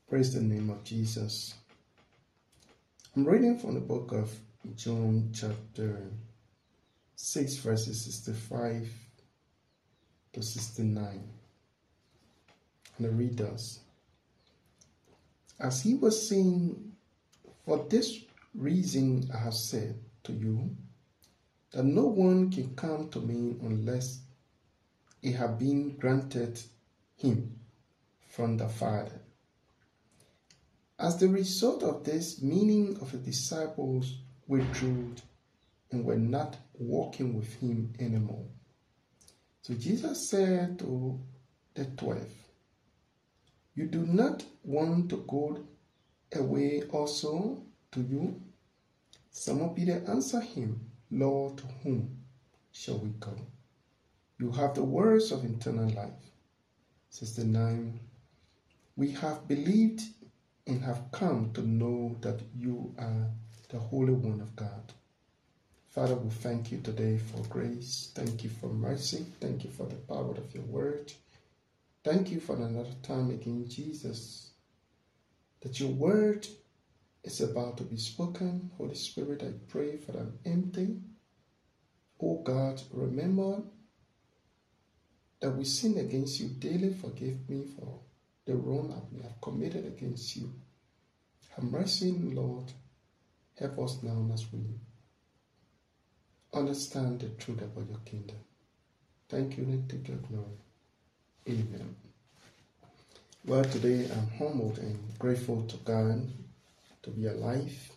Praise the name of Jesus. I'm reading from the book of John chapter 6 verses 65 to 69. And it reads thus. As he was saying, for this reason I have said to you, that no one can come to me unless it have been granted him from the Father. As the result of this, many of the disciples withdrew and were not walking with him anymore. So Jesus said to the 12, you do not want to go away also, do you? Simon Peter answered him, Lord, to whom shall we go? You have the words of eternal life. 69. We have believed and have come to know that you are the Holy One of God. Father, we thank you today for grace. Thank you for mercy. Thank you for the power of your word. Thank you for another time again, Jesus, that your word is about to be spoken. Holy Spirit, I pray for an empty. Oh God, remember that we sin against you daily. Forgive me for the wrong I may have committed against you. Have mercy, Lord. Help us now as we understand the truth about your kingdom. Thank you and take your glory. Amen. Well, today I'm humbled and grateful to God to be alive.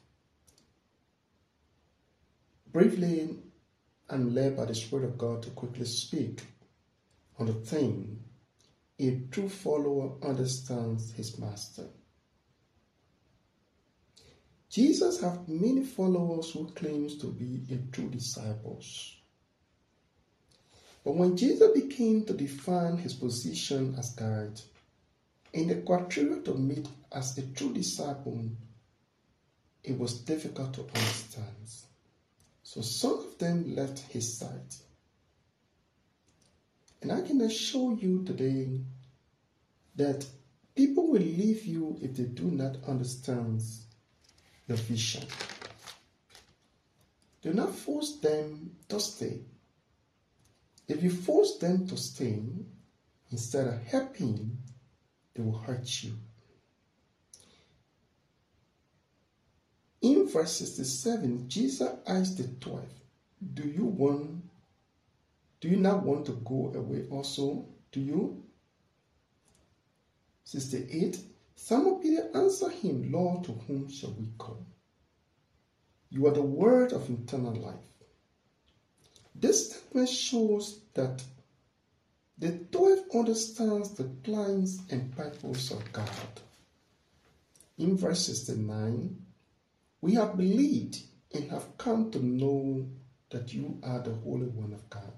Briefly, I'm led by the Spirit of God to quickly speak on the thing a true follower understands his master. Jesus has many followers who claims to be a true disciples. But when Jesus began to define his position as God and the criteria to meet as a true disciple, it was difficult to understand. So some of them left his side. And I can assure you today that people will leave you if they do not understand your vision. Do not force them to stay. If you force them to stay, instead of helping, they will hurt you. In verse 67, Jesus asked the 12, do you not want to go away also? Do you? 68, Simon Peter answered him, Lord, to whom shall we go? You are the word of eternal life. This statement shows that the 12 understands the plans and purpose of God. In verse 69, we have believed and have come to know that you are the Holy One of God.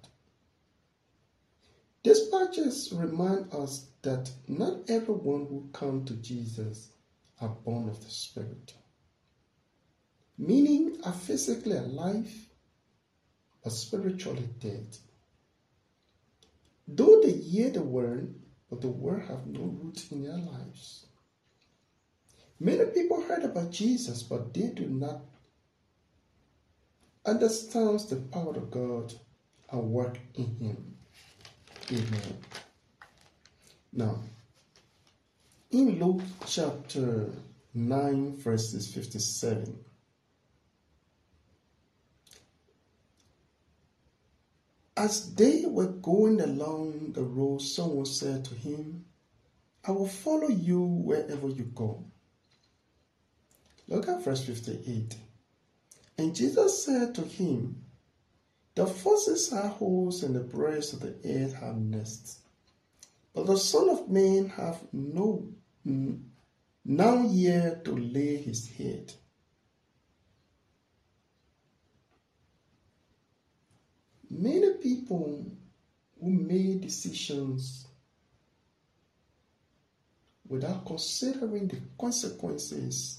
These passages remind us that not everyone who comes to Jesus are born of the Spirit. Meaning are physically alive, but spiritually dead. Though they hear the word, but the word have no root in their lives. Many people heard about Jesus, but they do not understand the power of God and work in him. Amen. Now, in Luke chapter 9, verses 57, as they were going along the road, someone said to him, I will follow you wherever you go. Look at verse 58. And Jesus said to him, the foxes have holes and the birds of the air have nests, but the Son of Man hath none here to lay his head. Many people who made decisions without considering the consequences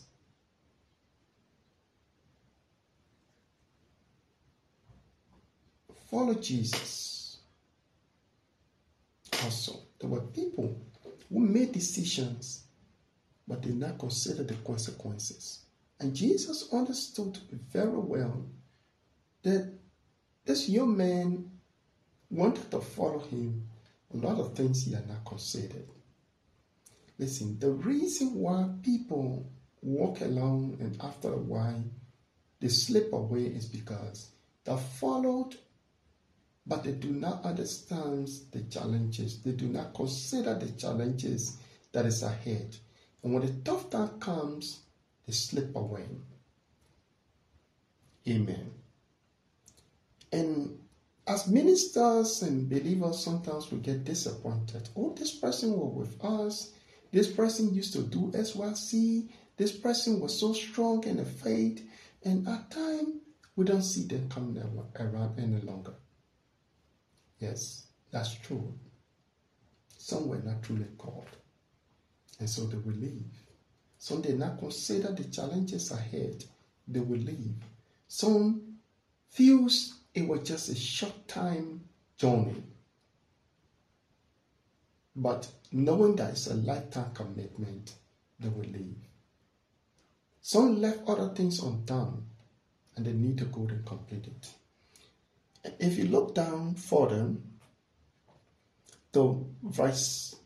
follow Jesus. Also, there were people who made decisions but did not consider the consequences. And Jesus understood very well that this young man wanted to follow him. A lot of things he had not considered. Listen, the reason why people walk along and after a while they slip away is because they followed, but they do not understand the challenges. They do not consider the challenges that is ahead. And when the tough time comes, they slip away. Amen. And as ministers and believers, sometimes we get disappointed. Oh, this person was with us. This person used to do SYC. This person was so strong in the faith. And at times, we don't see them coming around any longer. Yes, that's true. Some were not truly called. And so they will leave. Some did not consider the challenges ahead. They will leave. Some feels it was just a short time journey. But knowing that it's a lifetime commitment, they will leave. Some left other things undone and they need to go and complete it. If you look down further to verse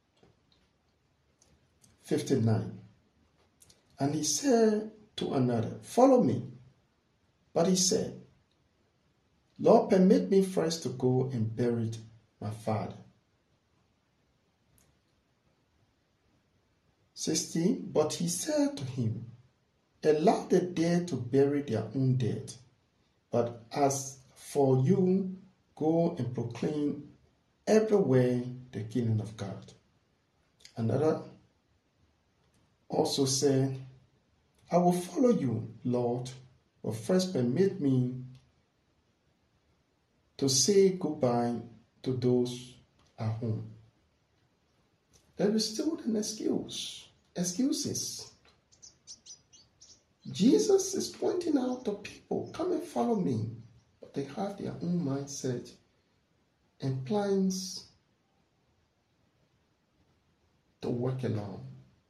59, and he said to another, "Follow me." But he said, "Lord, permit me first to go and bury my father." 16, but he said to him, "Allow the dead to bury their own dead, but as for you, go and proclaim everywhere the kingdom of God." Another also said, "I will follow you, Lord, but first permit me to say goodbye to those at home." There is still an excuses. Jesus is pointing out to people, come and follow me. But they have their own mindset and plans to work alone.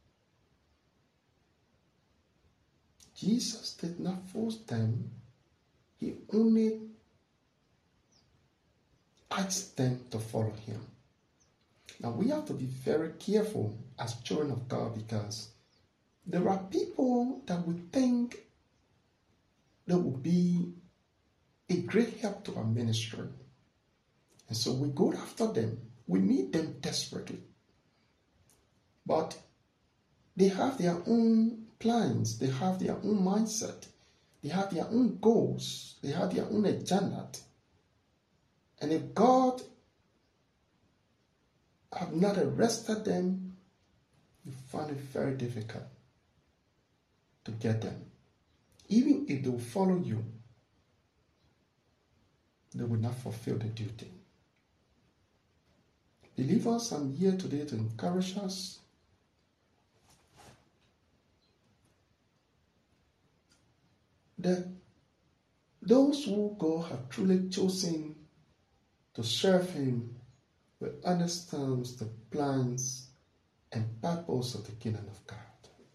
Jesus did not force them. He only asked them to follow him. Now we have to be very careful as children of God, because there are people that we think that will be a great help to our ministry. And so we go after them. We need them desperately. But they have their own plans. They have their own mindset. They have their own goals. They have their own agenda. And if God have not arrested them, you find it very difficult to get them. Even if they will follow you, they will not fulfill the duty. Believers, I'm here today to encourage us that those who God have truly chosen to serve him will understand the plans and purpose of the kingdom of God.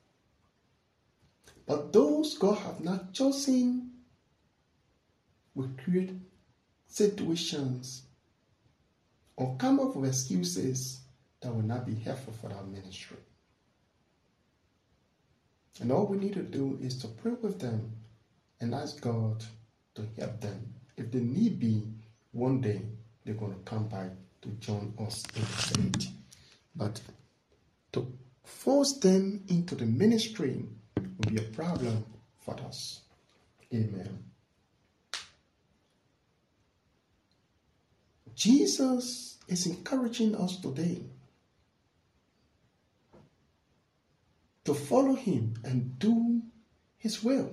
But those God have not chosen will create situations or come up with excuses that will not be helpful for our ministry. And all we need to do is to pray with them and ask God to help them. If they need be, one day they're going to come back to join us in the faith. But to force them into the ministry will be a problem for us. Amen. Jesus is encouraging us today to follow him and do his will.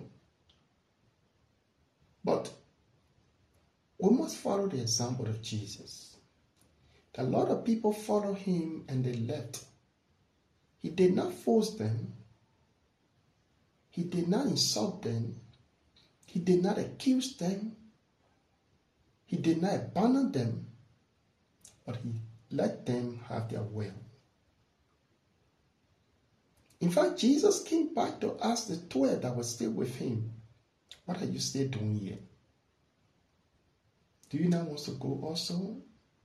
But we must follow the example of Jesus. A lot of people follow him and they left. He did not force them. He did not insult them. He did not accuse them. He did not abandon them. But he let them have their will. In fact, Jesus came back to ask the 12 that were still with him, what are you still doing here? Do you not want to go also?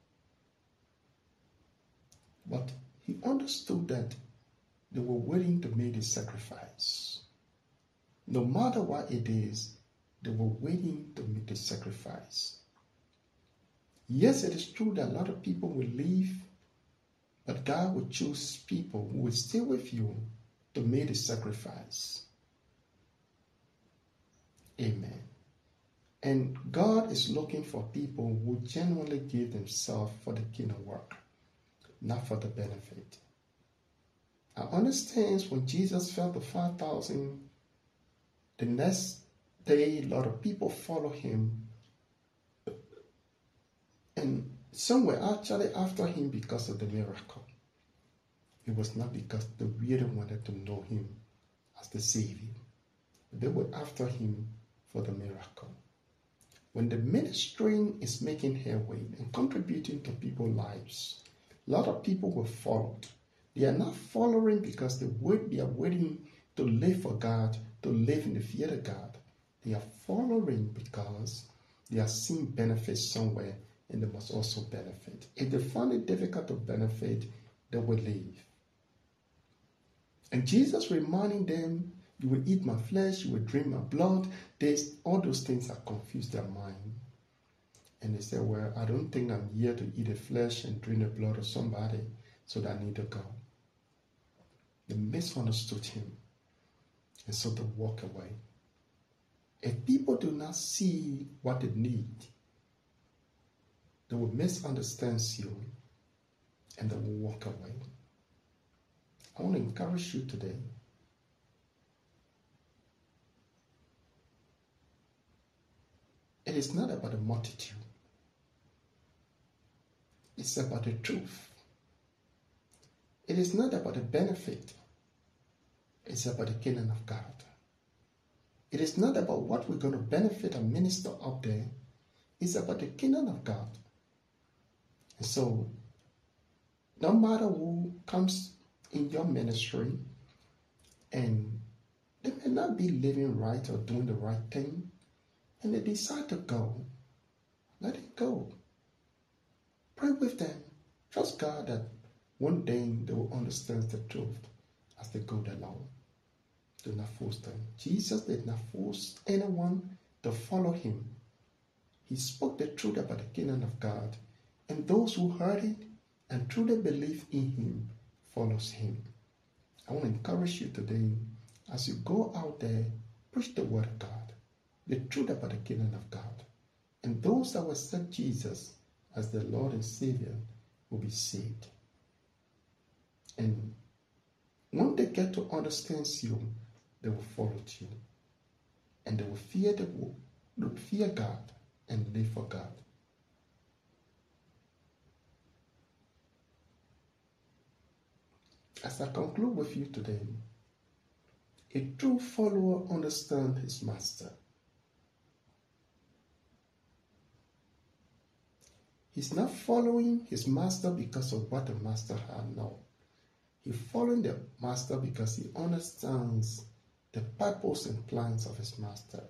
But he understood that they were willing to make the sacrifice. No matter what it is, they were willing to make the sacrifice. Yes, it is true that a lot of people will leave, but God will choose people who will stay with you to make the sacrifice. Amen. And God is looking for people who genuinely give themselves for the kingdom work, not for the benefit. I understand when Jesus fed the 5,000, the next day a lot of people follow him, and some were actually after him because of the miracle. It was not because they really wanted to know him as the Savior. They were after him for the miracle. When the ministry is making headway and contributing to people's lives, a lot of people will follow. They are not following because they are waiting to live for God, to live in the fear of God. They are following because they are seeing benefits somewhere, and they must also benefit. If they find it difficult to benefit, they will leave. And Jesus reminding them, you will eat my flesh, you will drink my blood. All those things that confuse their mind. And they say, well, I don't think I'm here to eat the flesh and drink the blood of somebody, so that I need to go. They misunderstood him, and so they walk away. If people do not see what they need, they will misunderstand you, and they will walk away. I want to encourage you today. It is not about the multitude. It's about the truth. It is not about the benefit. It's about the kingdom of God. It is not about what we're going to benefit and minister up there. It's about the kingdom of God. And so, no matter who comes in your ministry, and they may not be living right or doing the right thing, and they decide to go, let it go. Pray with them. Trust God that one day they will understand the truth as they go along. Do not force them. Jesus did not force anyone to follow him. He spoke the truth about the kingdom of God, and those who heard it and truly believe in him follows him. I want to encourage you today, as you go out there, preach the word of God, the truth about the kingdom of God. And those that will accept Jesus as their Lord and Savior will be saved. And when they get to understand you, they will follow you. And they will fear God and live for God. As I conclude with you today, a true follower understands his master. He's not following his master because of what the master had. No. He's following the master because he understands the purpose and plans of his master.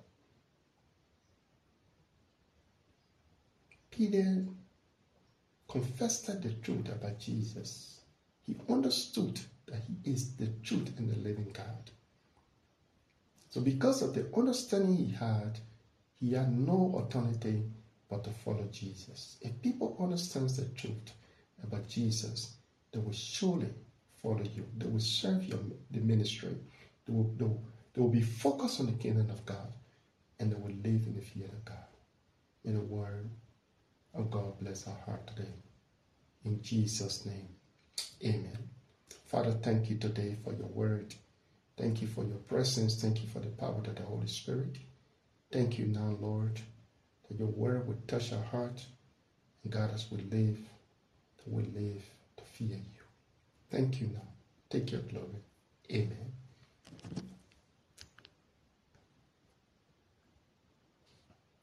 Peter confessed the truth about Jesus. He understood that he is the truth and the living God. So because of the understanding he had no alternative but to follow Jesus. If people understand the truth about Jesus, they will surely follow you. They will serve the ministry. They will be focused on the kingdom of God, and they will live in the fear of God. May the word of God bless our heart today. In Jesus' name, amen. Father, thank you today for your word. Thank you for your presence. Thank you for the power of the Holy Spirit. Thank you now, Lord, that your word would touch our heart, and God, as we live to fear you. Thank you now. Take your glory. Amen.